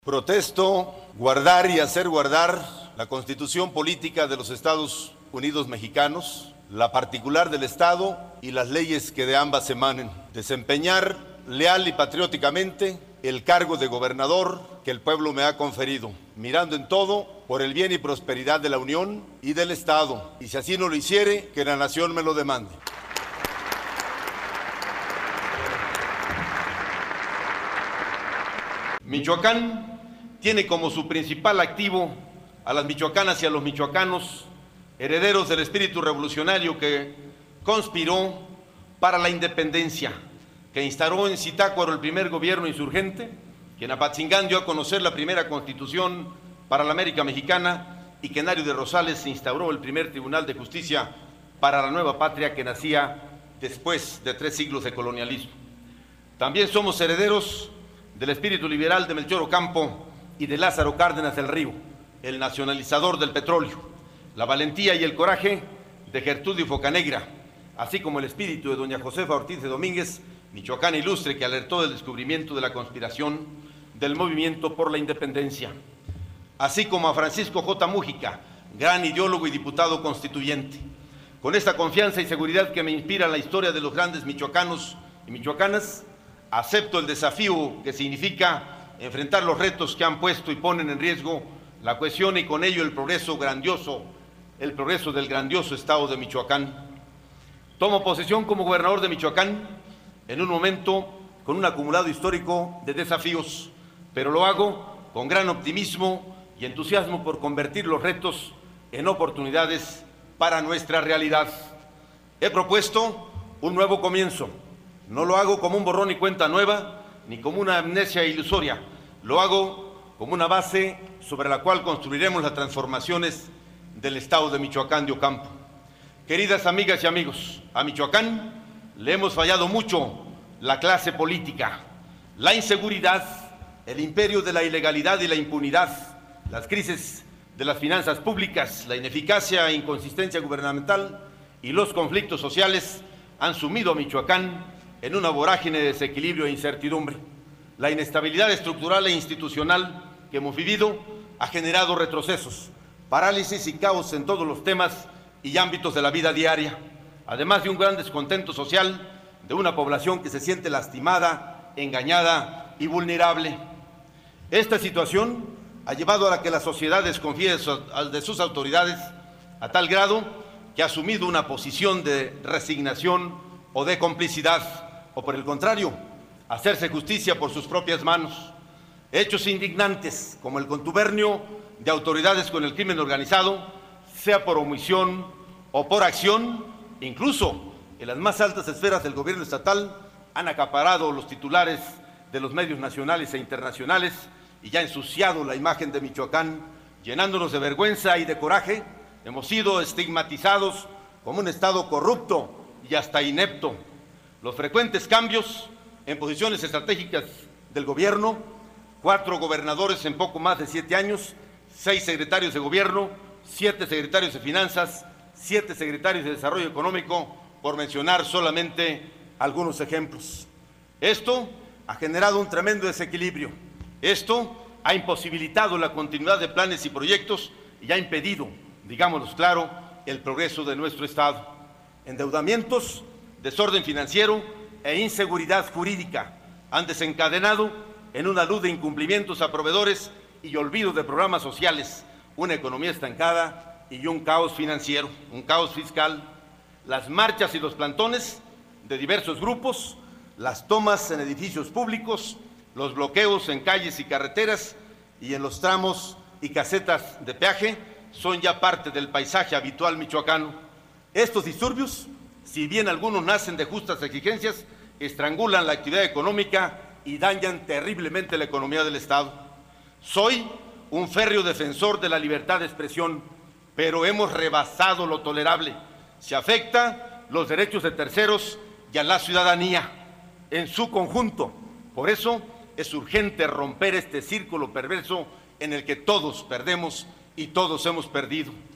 Protesto guardar y hacer guardar la Constitución Política de los Estados Unidos Mexicanos, la particular del Estado y las leyes que de ambas emanen. Desempeñar leal y patrióticamente el cargo de gobernador que el pueblo me ha conferido, mirando en todo por el bien y prosperidad de la Unión y del Estado, y si así no lo hiciere, que la nación me lo demande. Michoacán tiene como su principal activo a las michoacanas y a los michoacanos, herederos del espíritu revolucionario que conspiró para la independencia, que instaló en Zitácuaro el primer gobierno insurgente, que en Apatzingán dio a conocer la primera constitución para la América Mexicana y que en Ario de Rosales se instauró el primer Tribunal de Justicia para la nueva patria que nacía después de 3 siglos de colonialismo. También somos herederos del espíritu liberal de Melchor Ocampo y de Lázaro Cárdenas del Río, el nacionalizador del petróleo, la valentía y el coraje de Gertrudis Bocanegra, así como el espíritu de doña Josefa Ortiz de Domínguez, michoacana ilustre, que alertó del descubrimiento de la conspiración del movimiento por la independencia, así como a Francisco J. Mújica, gran ideólogo y diputado constituyente. Con esta confianza y seguridad que me inspira la historia de los grandes michoacanos y michoacanas, acepto el desafío que significa enfrentar los retos que han puesto y ponen en riesgo la cohesión y con ello el progreso del grandioso estado de Michoacán. Tomo posesión como gobernador de Michoacán en un momento con un acumulado histórico de desafíos, pero lo hago con gran optimismo y entusiasmo por convertir los retos en oportunidades para nuestra realidad. He propuesto un nuevo comienzo. No lo hago como un borrón y cuenta nueva, ni como una amnesia ilusoria. Lo hago como una base sobre la cual construiremos las transformaciones del estado de Michoacán de Ocampo. Queridas amigas y amigos, a Michoacán le hemos fallado mucho la clase política, la inseguridad, el imperio de la ilegalidad y la impunidad, las crisis de las finanzas públicas, la ineficacia e inconsistencia gubernamental y los conflictos sociales han sumido a Michoacán en una vorágine de desequilibrio e incertidumbre. La inestabilidad estructural e institucional que hemos vivido ha generado retrocesos, parálisis y caos en todos los temas y ámbitos de la vida diaria, además de un gran descontento social de una población que se siente lastimada, engañada y vulnerable. Esta situación ha llevado a que la sociedad desconfíe de sus autoridades a tal grado que ha asumido una posición de resignación o de complicidad, o por el contrario, hacerse justicia por sus propias manos. Hechos indignantes como el contubernio de autoridades con el crimen organizado, sea por omisión o por acción, incluso en las más altas esferas del gobierno estatal, han acaparado los titulares de los medios nacionales e internacionales y ya ensuciado la imagen de Michoacán, llenándonos de vergüenza y de coraje. Hemos sido estigmatizados como un estado corrupto y hasta inepto. Los frecuentes cambios en posiciones estratégicas del gobierno, 4 gobernadores en poco más de 7 años, 6 secretarios de gobierno, 7 secretarios de finanzas, 7 secretarios de desarrollo económico, por mencionar solamente algunos ejemplos. Esto ha generado un tremendo desequilibrio. Esto ha imposibilitado la continuidad de planes y proyectos y ha impedido, digámoslo claro, el progreso de nuestro estado. Endeudamientos, desorden financiero e inseguridad jurídica han desencadenado en una luz de incumplimientos a proveedores y olvido de programas sociales, una economía estancada y un caos financiero, un caos fiscal. Las marchas y los plantones de diversos grupos, las tomas en edificios públicos, los bloqueos en calles y carreteras y en los tramos y casetas de peaje son ya parte del paisaje habitual michoacano. Estos disturbios, si bien algunos nacen de justas exigencias, estrangulan la actividad económica y dañan terriblemente la economía del Estado. Soy un férreo defensor de la libertad de expresión, pero hemos rebasado lo tolerable. Se afecta los derechos de terceros y a la ciudadanía en su conjunto. Por eso es urgente romper este círculo perverso en el que todos perdemos y todos hemos perdido.